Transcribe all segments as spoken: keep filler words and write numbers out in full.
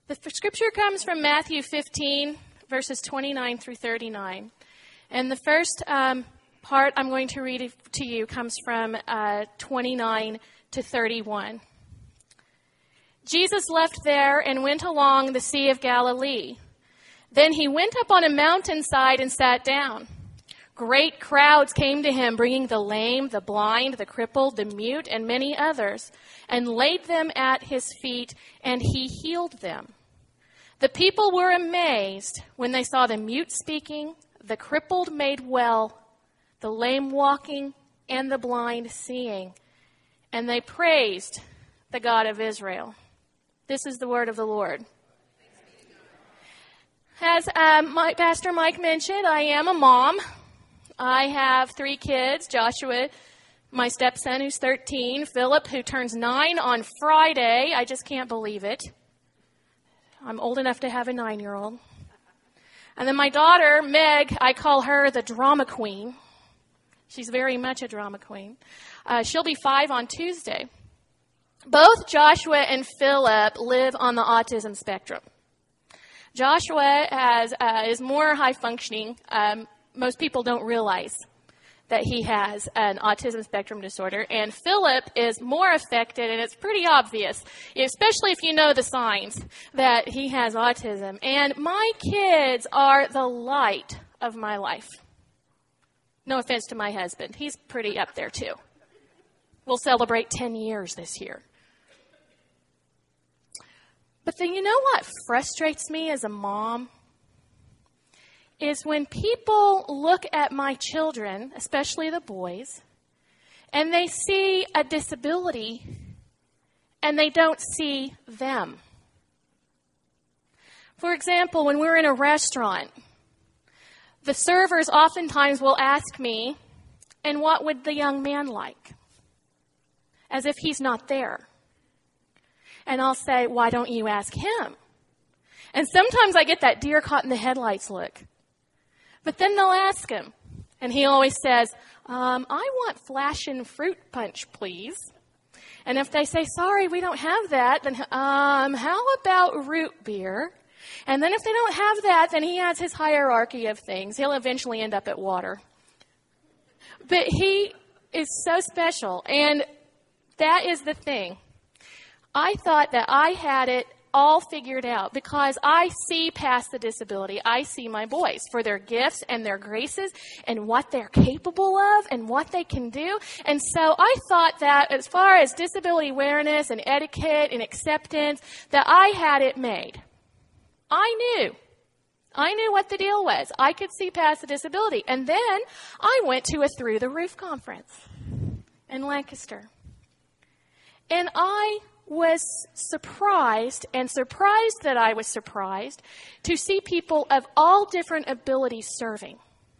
The scripture comes from Matthew fifteen, verses twenty-nine through thirty-nine. And the first um, part I'm going to read to you comes from uh, twenty-nine to thirty-one. Jesus left there and went along the Sea of Galilee. Then he went up on a mountainside and sat down. Great crowds came to him, bringing the lame, the blind, the crippled, the mute, and many others, and laid them at his feet, and he healed them. The people were amazed when they saw the mute speaking, the crippled made well, the lame walking, and the blind seeing. And they praised the God of Israel. This is the word of the Lord. As um, my, Pastor Mike mentioned, I am a mom. I have three kids, Joshua, my stepson, who's thirteen, Philip, who turns nine on Friday. I just can't believe it. I'm old enough to have a nine-year-old. And then my daughter, Meg, I call her the drama queen. She's very much a drama queen. Uh, she'll be five on Tuesday. Both Joshua and Philip live on the autism spectrum. Joshua has, uh, is more high-functioning. Um, most people don't realize that he has an autism spectrum disorder. And Philip is more affected, and it's pretty obvious, especially if you know the signs, that he has autism. And my kids are the light of my life. No offense to my husband. He's pretty up there, too. We'll celebrate ten years this year. But then you know what frustrates me as a mom? Is when people look at my children, especially the boys, and they see a disability and they don't see them. For example, when we're in a restaurant, the servers oftentimes will ask me, and what would the young man like? As if he's not there. And I'll say, why don't you ask him? And sometimes I get that deer caught in the headlights look. But then they'll ask him. And he always says, um, I want flashin' fruit punch, please. And if they say, sorry, we don't have that, then um, how about root beer? And then if they don't have that, then he has his hierarchy of things. He'll eventually end up at water. But he is so special. And that is the thing. I thought that I had it all figured out because I see past the disability. I see my boys for their gifts and their graces and what they're capable of and what they can do. And so I thought that as far as disability awareness and etiquette and acceptance, that I had it made. I knew. I knew what the deal was. I could see past the disability. And then I went to a Through the Roof conference in Lancaster. And I was surprised, and surprised that I was surprised, to see people of all different abilities serving.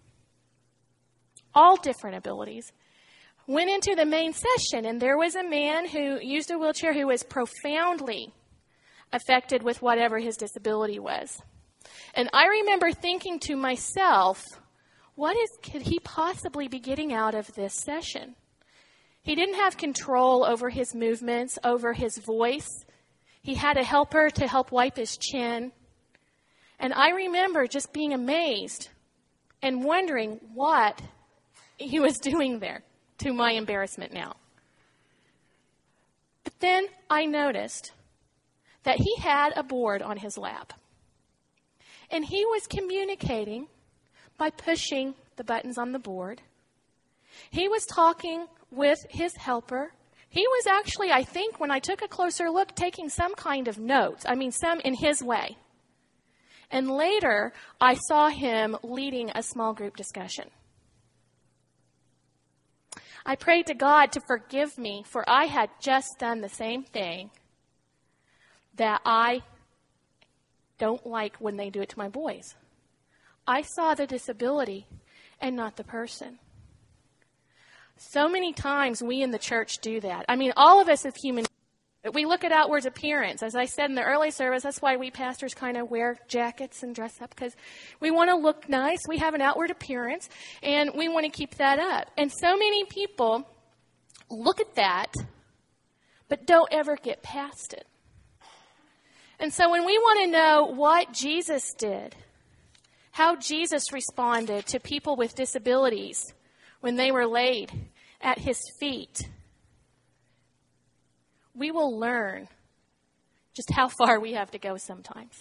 All different abilities. Went into the main session, and there was a man who used a wheelchair who was profoundly affected with whatever his disability was. And I remember thinking to myself, what is could he possibly be getting out of this session? He didn't have control over his movements, over his voice. He had a helper to help wipe his chin. And I remember just being amazed and wondering what he was doing there, to my embarrassment now. But then I noticed that he had a board on his lap. And he was communicating by pushing the buttons on the board. He was talking with his helper. He was actually, I think, when I took a closer look, taking some kind of notes. I mean, some in his way. And later, I saw him leading a small group discussion. I prayed to God to forgive me, for I had just done the same thing that I don't like when they do it to my boys. I saw the disability and not the person. So many times we in the church do that. I mean, all of us as human, we look at outward appearance. As I said in the early service, that's why we pastors kind of wear jackets and dress up, because we want to look nice. We have an outward appearance, and we want to keep that up. And so many people look at that, but don't ever get past it. And so when we want to know what Jesus did, how Jesus responded to people with disabilities when they were laid at his feet, we will learn just how far we have to go sometimes.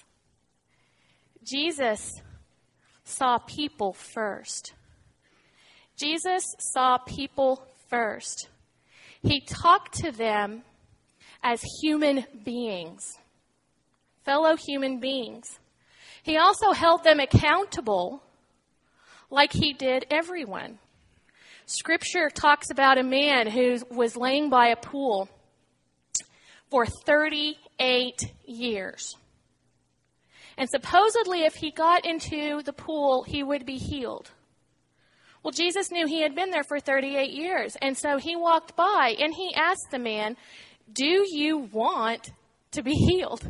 Jesus saw people first. Jesus saw people first. He talked to them as human beings, fellow human beings. He also held them accountable like he did everyone. Scripture talks about a man who was laying by a pool for thirty-eight years. And supposedly if he got into the pool, he would be healed. Well, Jesus knew he had been there for thirty-eight years. And so he walked by and he asked the man, do you want to be healed?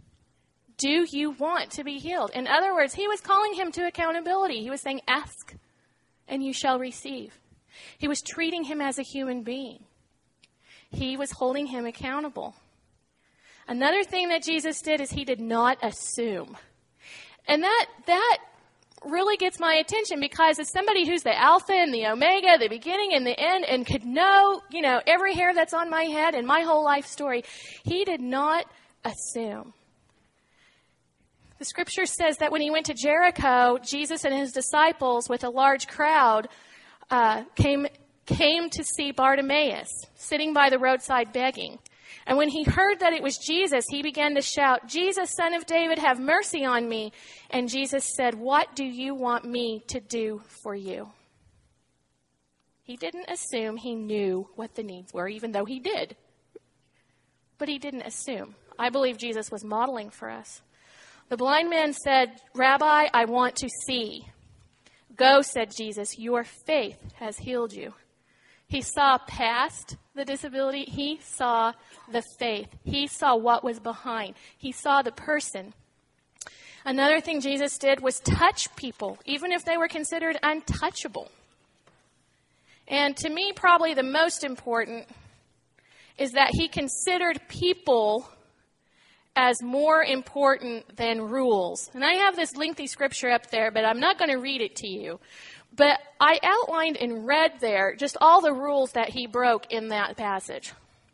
Do you want to be healed? In other words, he was calling him to accountability. He was saying, ask and you shall receive. He was treating him as a human being. He was holding him accountable. Another thing that Jesus did is he did not assume. And that that really gets my attention, because as somebody who's the Alpha and the Omega, the beginning and the end, and could know, you know, every hair that's on my head and my whole life story, he did not assume. The scripture says that when he went to Jericho, Jesus and his disciples with a large crowd uh, came came to see Bartimaeus sitting by the roadside begging. And when he heard that it was Jesus, he began to shout, Jesus, Son of David, have mercy on me. And Jesus said, what do you want me to do for you? He didn't assume he knew what the needs were, even though he did. But he didn't assume. I believe Jesus was modeling for us. The blind man said, Rabbi, I want to see. Go, said Jesus, your faith has healed you. He saw past the disability. He saw the faith. He saw what was behind. He saw the person. Another thing Jesus did was touch people, even if they were considered untouchable. And to me, probably the most important is that he considered people as more important than rules. And I have this lengthy scripture up there, but I'm not going to read it to you. But I outlined in red there just all the rules that he broke in that passage.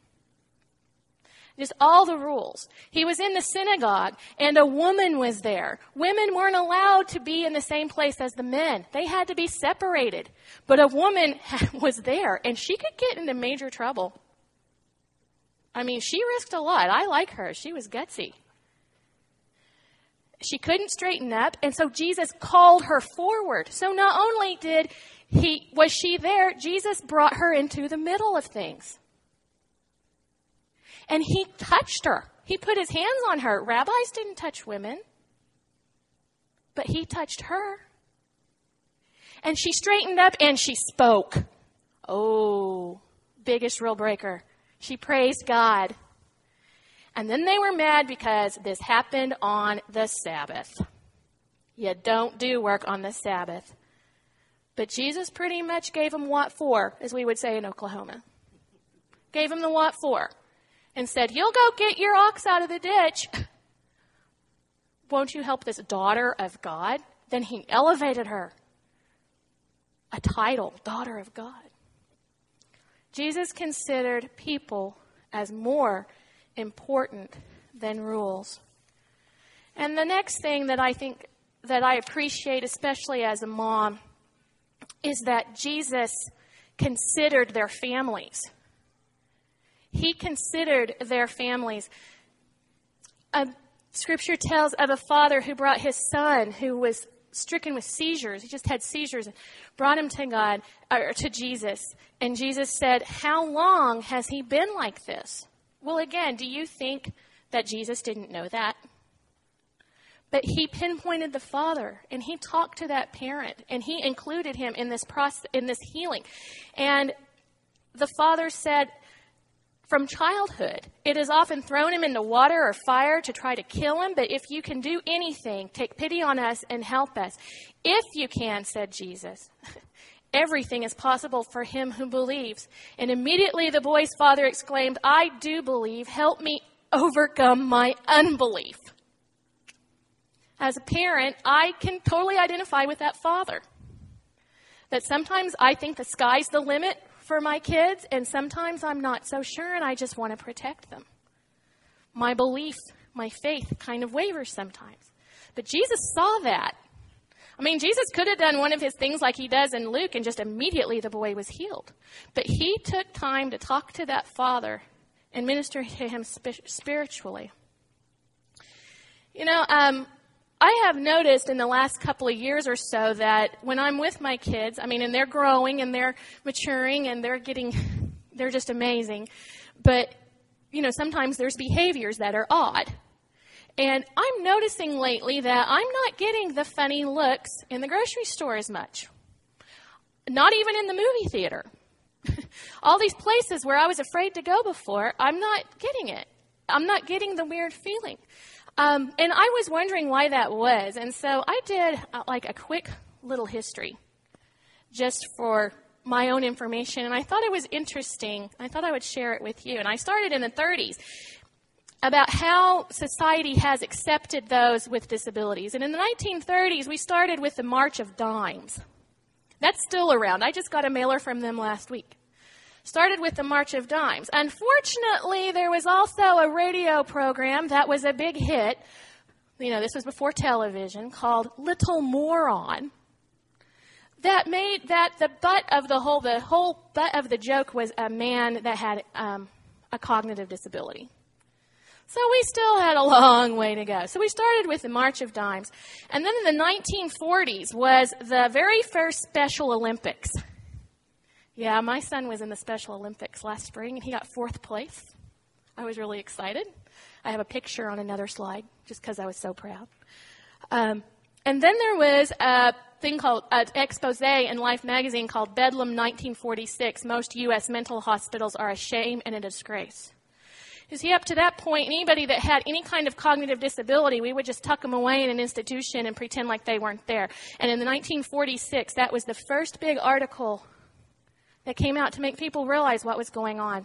Just all the rules. He was in the synagogue, and a woman was there. Women weren't allowed to be in the same place as the men. They had to be separated. But a woman was there, and she could get into major trouble. I mean, she risked a lot. I like her. She was gutsy. She couldn't straighten up, and so Jesus called her forward. So not only did he was she there, Jesus brought her into the middle of things. And he touched her. He put his hands on her. Rabbis didn't touch women, but he touched her. And she straightened up and she spoke. Oh, biggest rule breaker. She praised God. And then they were mad because this happened on the Sabbath. You don't do work on the Sabbath. But Jesus pretty much gave them what for, as we would say in Oklahoma. Gave them the what for. And said, you'll go get your ox out of the ditch. Won't you help this daughter of God? Then he elevated her. A title, daughter of God. Jesus considered people as more important than rules. And the next thing that I think that I appreciate, especially as a mom, is that Jesus considered their families. He considered their families. Uh, scripture tells of a father who brought his son who was stricken with seizures. He just had seizures, brought him to God, or to Jesus. And Jesus said, how long has he been like this? Well, again, do you think that Jesus didn't know that? But he pinpointed the father, and he talked to that parent, and he included him in this process, in this healing. And the father said, from childhood, it has often thrown him into water or fire to try to kill him, but if you can do anything, take pity on us and help us. If you can, said Jesus, everything is possible for him who believes. And immediately the boy's father exclaimed, I do believe, help me overcome my unbelief. As a parent, I can totally identify with that father. That sometimes I think the sky's the limit for my kids, and sometimes I'm not so sure, and I just want to protect them. My belief, my faith kind of wavers sometimes. But Jesus saw that. I mean, Jesus could have done one of his things like he does in Luke, and just immediately the boy was healed. But he took time to talk to that father and minister to him spiritually. You know, um, I have noticed in the last couple of years or so that when I'm with my kids, I mean, and they're growing and they're maturing and they're getting, they're just amazing. But, you know, sometimes there's behaviors that are odd. And I'm noticing lately that I'm not getting the funny looks in the grocery store as much. Not even in the movie theater. All these places where I was afraid to go before, I'm not getting it. I'm not getting the weird feeling. Um, and I was wondering why that was. And so I did uh, like a quick little history just for my own information. And I thought it was interesting. I thought I would share it with you. And I started in the thirties about how society has accepted those with disabilities. And in the nineteen thirties, we started with the March of Dimes. That's still around. I just got a mailer from them last week. Started with the March of Dimes. Unfortunately, there was also a radio program that was a big hit. You know, this was before television, called Little Moron. That made that the butt of the whole, the whole butt of the joke was a man that had um, a cognitive disability. So we still had a long way to go. So we started with the March of Dimes. And then in the nineteen forties was the very first Special Olympics. Yeah, my son was in the Special Olympics last spring, and he got fourth place. I was really excited. I have a picture on another slide, just because I was so proud. Um, and then there was a thing called, an expose in Life magazine called Bedlam nineteen forty-six, Most U S Mental Hospitals Are a Shame and a Disgrace. You see, up to that point, anybody that had any kind of cognitive disability, we would just tuck them away in an institution and pretend like they weren't there. And in the nineteen forty-six, that was the first big article that came out to make people realize what was going on.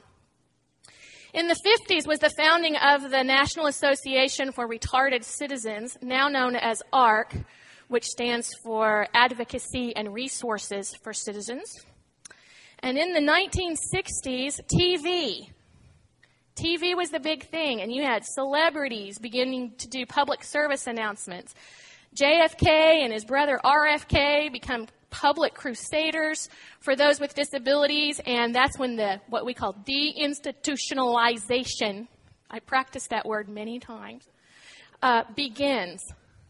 In the fifties was the founding of the National Association for Retarded Citizens, now known as A R C, which stands for Advocacy and Resources for Citizens. And in the nineteen sixties, T V. T V was the big thing, and you had celebrities beginning to do public service announcements. J F K and his brother R F K become public crusaders for those with disabilities, and that's when the what we call deinstitutionalization, I practiced that word many times, uh, begins.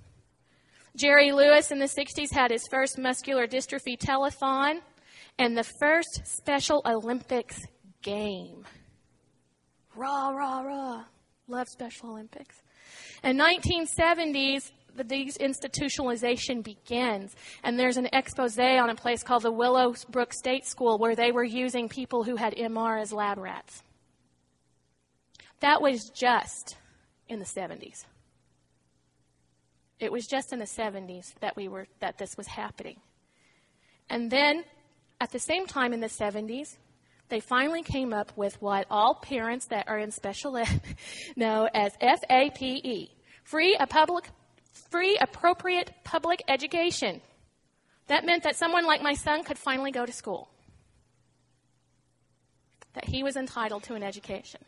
Jerry Lewis in the sixties had his first muscular dystrophy telethon and the first Special Olympics game. Rah, rah, rah. Love Special Olympics. In nineteen seventies, the deinstitutionalization begins, and there's an expose on a place called the Willowbrook State School where they were using people who had M R as lab rats. That was just in the seventies. It was just in the seventies that we were that this was happening. And then, at the same time in the seventies, they finally came up with what all parents that are in special ed know as F A P E, free a public Free appropriate public education. That meant that someone like my son could finally go to school. That he was entitled to an education.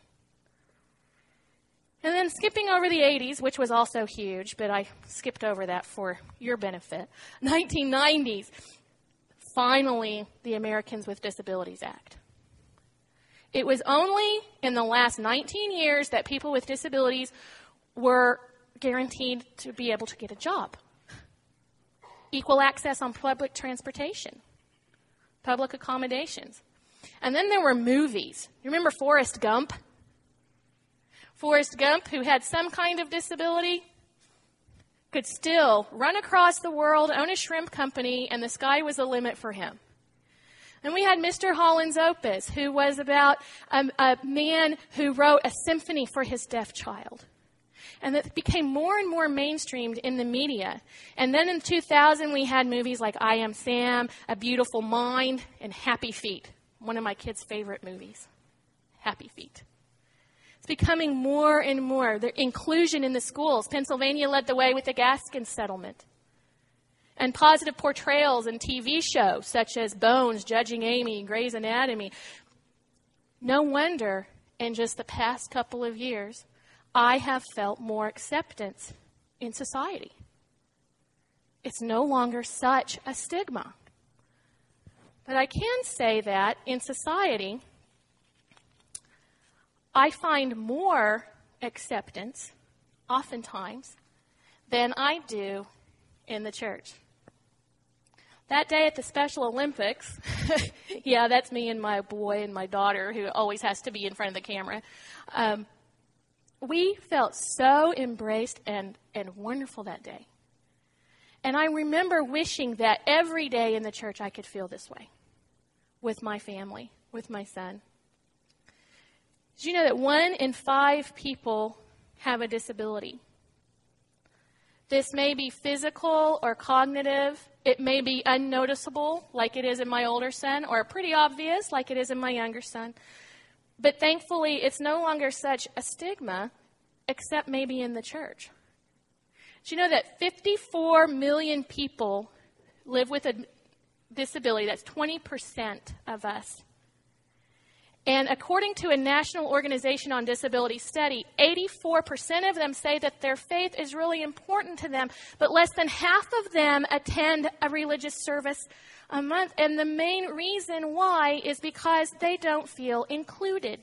And then skipping over the eighties, which was also huge, but I skipped over that for your benefit. nineteen nineties, finally the Americans with Disabilities Act. It was only in the last nineteen years that people with disabilities were guaranteed to be able to get a job. Equal access on public transportation, public accommodations. And then there were movies. You remember Forrest Gump? Forrest Gump, who had some kind of disability, could still run across the world, own a shrimp company, and the sky was the limit for him. And we had Mister Holland's Opus, who was about a, a man who wrote a symphony for his deaf child. And that became more and more mainstreamed in the media. And then in two thousand, we had movies like I Am Sam, A Beautiful Mind, and Happy Feet, one of my kids' favorite movies, Happy Feet. It's becoming more and more. The inclusion in the schools. Pennsylvania led the way with the Gaskin settlement. And positive portrayals in T V shows such as Bones, Judging Amy, Grey's Anatomy. No wonder in just the past couple of years, I have felt more acceptance in society. It's no longer such a stigma. But I can say that in society, I find more acceptance, oftentimes, than I do in the church. That day at the Special Olympics, yeah, that's me and my boy and my daughter who always has to be in front of the camera. Um, we felt so embraced and, and wonderful that day. And I remember wishing that every day in the church I could feel this way with my family, with my son. Did you know that one in five people have a disability? This may be physical or cognitive. It may be unnoticeable, like it is in my older son, or pretty obvious, like it is in my younger son. But thankfully, it's no longer such a stigma, except maybe in the church. Did you know that fifty-four million people live with a disability? That's twenty percent of us. And according to a National Organization on Disability study, eighty-four percent of them say that their faith is really important to them, but less than half of them attend a religious service a month. And the main reason why is because they don't feel included.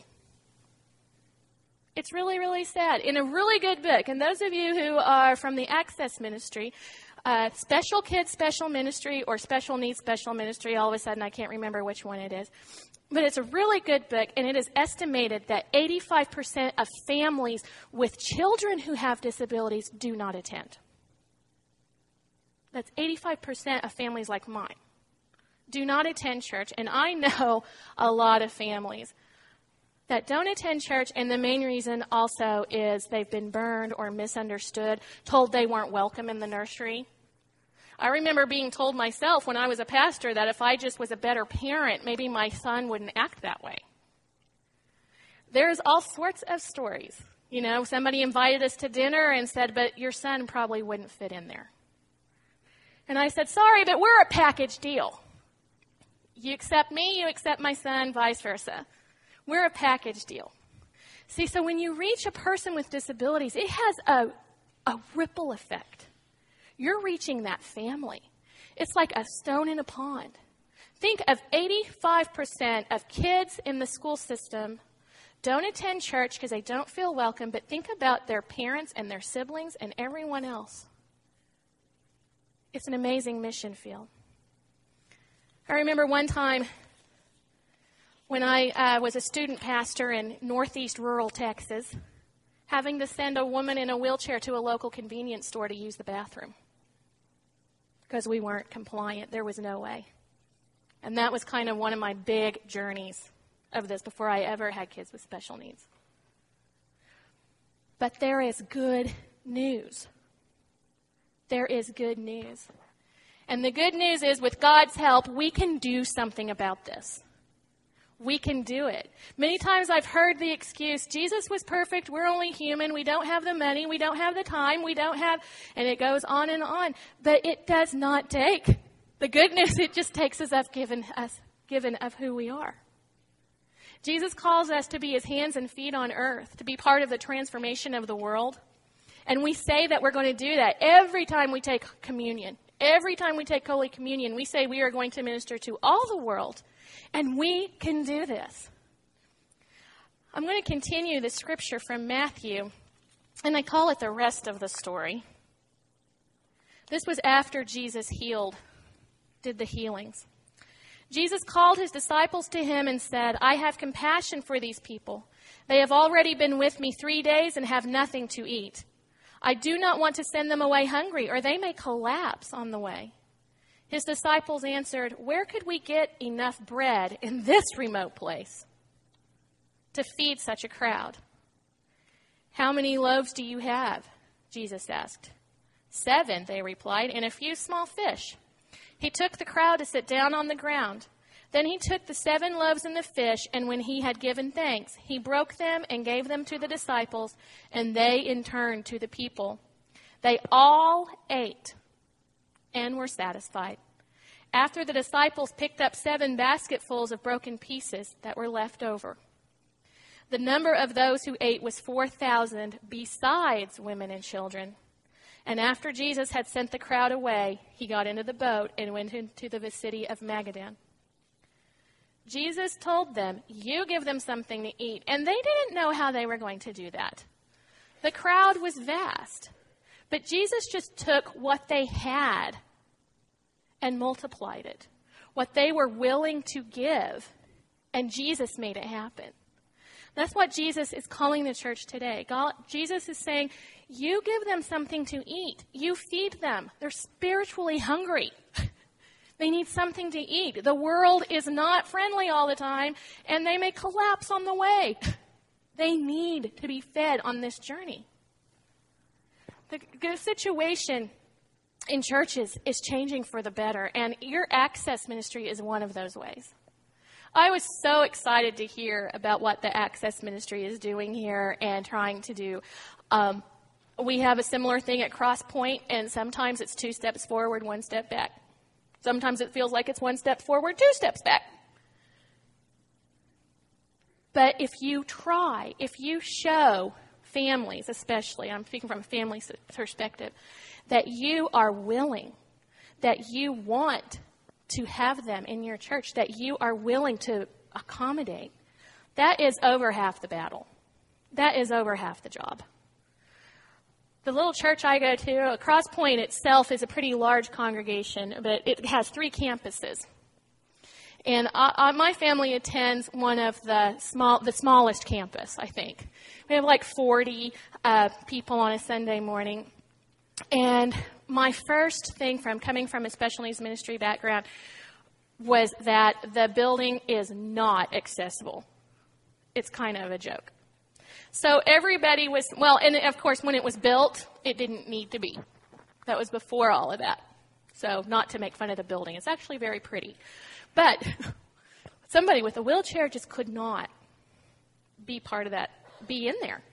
It's really, really sad. In a really good book, and those of you who are from the Access Ministry, uh, Special Kids Special Ministry or Special Needs Special Ministry, all of a sudden I can't remember which one it is. But it's a really good book, and it is estimated that eighty-five percent of families with children who have disabilities do not attend. That's eighty-five percent of families like mine do not attend church, and I know a lot of families that don't attend church, and the main reason also is they've been burned or misunderstood, told they weren't welcome in the nursery. I remember being told myself when I was a pastor that if I just was a better parent, maybe my son wouldn't act that way. There's all sorts of stories. You know, somebody invited us to dinner and said, but your son probably wouldn't fit in there. And I said, sorry, but we're a package deal. You accept me, you accept my son, vice versa. We're a package deal. See, so when you reach a person with disabilities, it has a, a ripple effect. You're reaching that family. It's like a stone in a pond. Think of eighty-five percent of kids in the school system don't attend church because they don't feel welcome, but think about their parents and their siblings and everyone else. It's an amazing mission field. I remember one time when I uh, was a student pastor in northeast rural Texas, having to send a woman in a wheelchair to a local convenience store to use the bathroom because we weren't compliant. There was no way. And that was kind of one of my big journeys of this before I ever had kids with special needs. But there is good news. There is good news. And the good news is, with God's help, we can do something about this. We can do it. Many times I've heard the excuse, Jesus was perfect, we're only human, we don't have the money, we don't have the time, we don't have, and it goes on and on. But it does not take the good news, it just takes us up given us, given of who we are. Jesus calls us to be his hands and feet on earth, to be part of the transformation of the world. And we say that we're going to do that every time we take communion. Every time we take Holy Communion, we say we are going to minister to all the world. And we can do this. I'm going to continue the scripture from Matthew, and I call it the rest of the story. This was after Jesus healed, did the healings. Jesus called his disciples to him and said, I have compassion for these people. They have already been with me three days and have nothing to eat. I do not want to send them away hungry, or they may collapse on the way. His disciples answered, where could we get enough bread in this remote place to feed such a crowd? How many loaves do you have? Jesus asked. Seven, they replied, and a few small fish. He took the crowd to sit down on the ground. Then he took the seven loaves and the fish, and when he had given thanks, he broke them and gave them to the disciples, and they in turn to the people. They all ate and were satisfied. After the disciples picked up seven basketfuls of broken pieces that were left over. The number of those who ate was four thousand, besides women and children. And after Jesus had sent the crowd away, he got into the boat and went into the city of Magadan. Jesus told them, you give them something to eat. And they didn't know how they were going to do that. The crowd was vast. But Jesus just took what they had and multiplied it. What they were willing to give. And Jesus made it happen. That's what Jesus is calling the church today. God, Jesus is saying, you give them something to eat. You feed them. They're spiritually hungry. They need something to eat. The world is not friendly all the time, and they may collapse on the way. They need to be fed on this journey. The, the situation in churches is changing for the better, and your Access Ministry is one of those ways. I was so excited to hear about what the Access Ministry is doing here and trying to do. Um, we have a similar thing at Cross Point, and sometimes it's two steps forward, one step back. Sometimes it feels like it's one step forward, two steps back. But if you try, if you show families especially, I'm speaking from a family perspective, that you are willing, that you want to have them in your church, that you are willing to accommodate, that is over half the battle. That is over half the job. The little church I go to, Cross Point itself is a pretty large congregation, but it has three campuses. And I, I, my family attends one of the small, the smallest campus, I think. We have like forty uh, people on a Sunday morning. And my first thing from coming from a special needs ministry background was that the building is not accessible. It's kind of a joke. So everybody was, well, and of course when it was built, it didn't need to be. That was before all of that. So not to make fun of the building. It's actually very pretty. But somebody with a wheelchair just could not be part of that, be in there.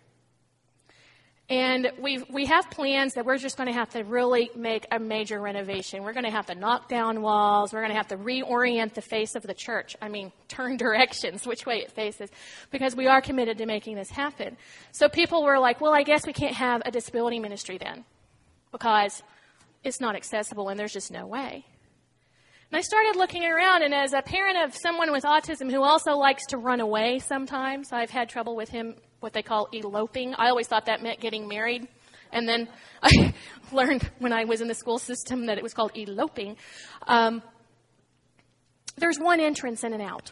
And we we have plans that we're just going to have to really make a major renovation. We're going to have to knock down walls. We're going to have to reorient the face of the church. I mean, turn directions, which way it faces, because we are committed to making this happen. So people were like, well, I guess we can't have a disability ministry then because it's not accessible and there's just no way. And I started looking around, and as a parent of someone with autism who also likes to run away sometimes, I've had trouble with him, what they call eloping. I always thought that meant getting married. And then I learned when I was in the school system that it was called eloping. Um, there's one entrance in and out.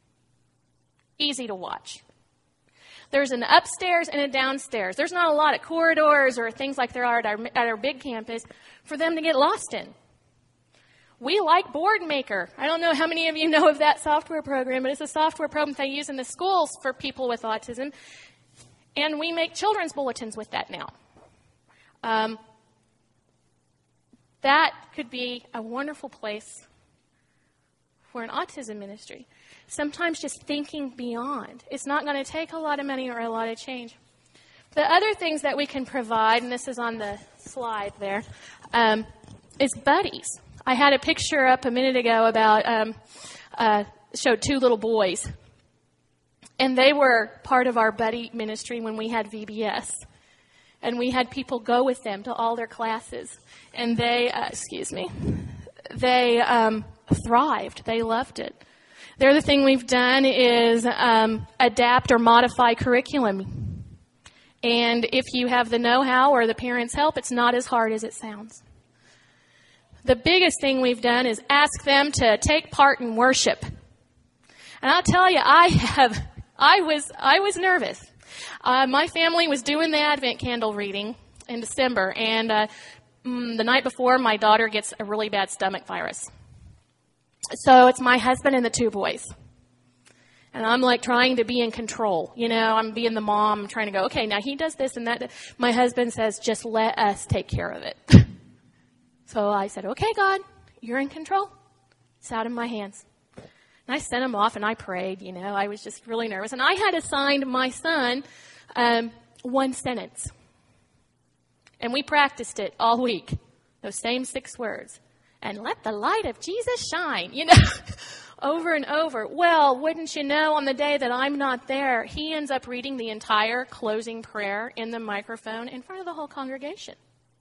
Easy to watch. There's an upstairs and a downstairs. There's not a lot of corridors or things like there are at our, at our big campus for them to get lost in. We like Boardmaker. I don't know how many of you know of that software program, but it's a software program they use in the schools for people with autism. And we make children's bulletins with that now. Um, that could be a wonderful place for an autism ministry. Sometimes just thinking beyond. It's not going to take a lot of money or a lot of change. The other things that we can provide, and this is on the slide there, um, is buddies. I had a picture up a minute ago about, um, uh, showed two little boys. And they were part of our buddy ministry when we had V B S. And we had people go with them to all their classes. And they, uh, excuse me, they um, thrived. They loved it. The other thing we've done is um, adapt or modify curriculum. And if you have the know-how or the parents' help, it's not as hard as it sounds. The biggest thing we've done is ask them to take part in worship. And I'll tell you, I have, I was, I was nervous. Uh, my family was doing the Advent candle reading in December, and uh, mm, the night before, my daughter gets a really bad stomach virus. So it's my husband and the two boys. And I'm like trying to be in control. You know, I'm being the mom, trying to go, okay, now he does this and that. My husband says, just let us take care of it. So I said, okay, God, you're in control. It's out of my hands. And I sent him off and I prayed, you know. I was just really nervous. And I had assigned my son um, one sentence. And we practiced it all week. Those same six words. And let the light of Jesus shine, you know, over and over. Well, wouldn't you know, on the day that I'm not there, he ends up reading the entire closing prayer in the microphone in front of the whole congregation.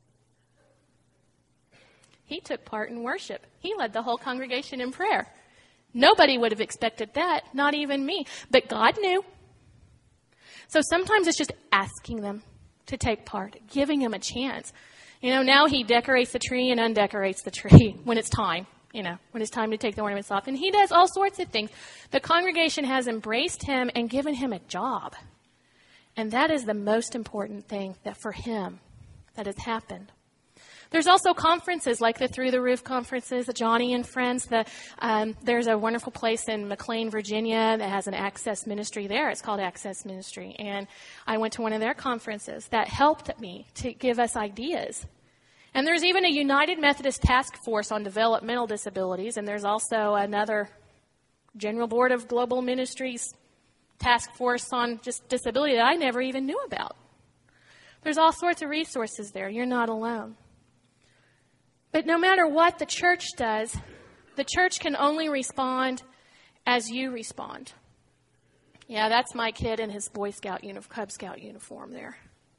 He took part in worship. He led the whole congregation in prayer. Nobody would have expected that, not even me. But God knew. So sometimes it's just asking them to take part, giving them a chance. You know, now he decorates the tree and undecorates the tree when it's time, you know, when it's time to take the ornaments off. And he does all sorts of things. The congregation has embraced him and given him a job. And that is the most important thing that for him that has happened. There's also conferences like the Through the Roof conferences, the Johnny and Friends. The, um, there's a wonderful place in McLean, Virginia that has an Access Ministry there. It's called Access Ministry. And I went to one of their conferences that helped me to give us ideas. And there's even a United Methodist Task Force on Developmental Disabilities. And there's also another General Board of Global Ministries Task Force on just disability that I never even knew about. There's all sorts of resources there. You're not alone. But no matter what the church does, the church can only respond as you respond. Yeah, that's my kid in his Boy Scout, uni- Cub Scout uniform there.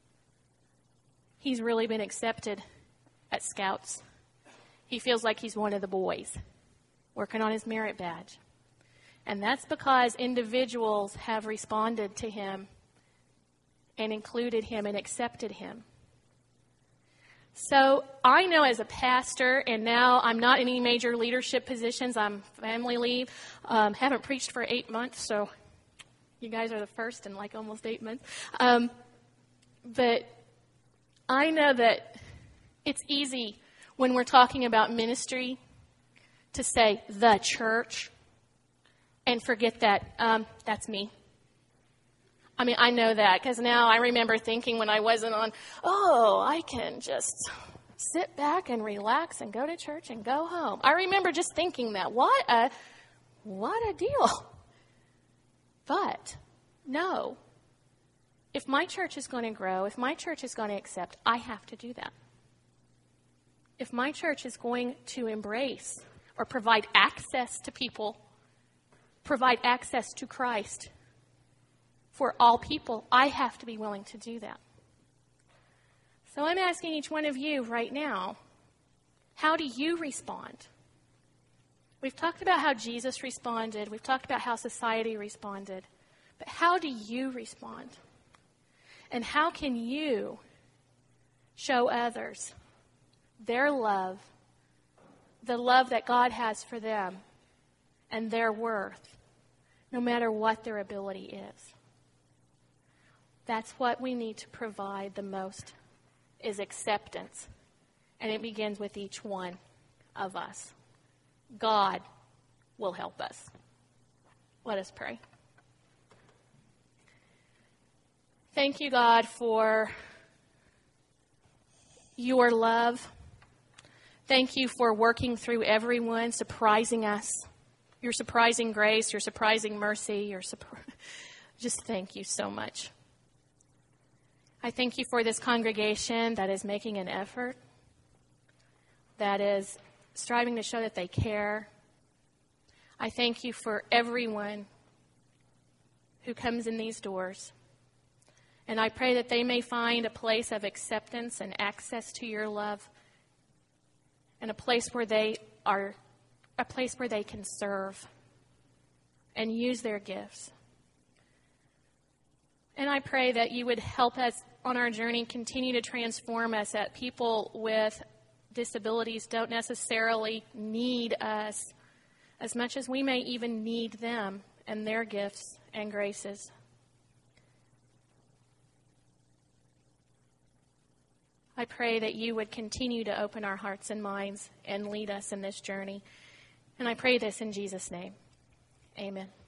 He's really been accepted at Scouts. He feels like he's one of the boys, working on his merit badge. And that's because individuals have responded to him and included him and accepted him. So I know as a pastor, and now I'm not in any major leadership positions. I'm family leave. Um, haven't preached for eight months, so you guys are the first in like almost eight months. Um, but I know that it's easy when we're talking about ministry to say the church and forget that um, that's me. I mean, I know that because now I remember thinking when I wasn't on, oh, I can just sit back and relax and go to church and go home. I remember just thinking that. What a, what a deal. But no, if my church is going to grow, if my church is going to accept, I have to do that. If my church is going to embrace or provide access to people, provide access to Christ, for all people, I have to be willing to do that. So I'm asking each one of you right now, how do you respond? We've talked about how Jesus responded. We've talked about how society responded. But how do you respond? And how can you show others their love, the love that God has for them, and their worth, no matter what their ability is? That's what we need to provide the most, is acceptance. And it begins with each one of us. God will help us. Let us pray. Thank you, God, for your love. Thank you for working through everyone, surprising us. Your surprising grace, your surprising mercy, your surpri- just thank you so much. I thank you for this congregation that is making an effort, that is striving to show that they care. I thank you for everyone who comes in these doors. And I pray that they may find a place of acceptance and access to your love, and a place where they are, a place where they can serve and use their gifts. And I pray that you would help us on our journey, continue to transform us, that people with disabilities don't necessarily need us as much as we may even need them and their gifts and graces. I pray that you would continue to open our hearts and minds and lead us in this journey. And I pray this in Jesus' name. Amen.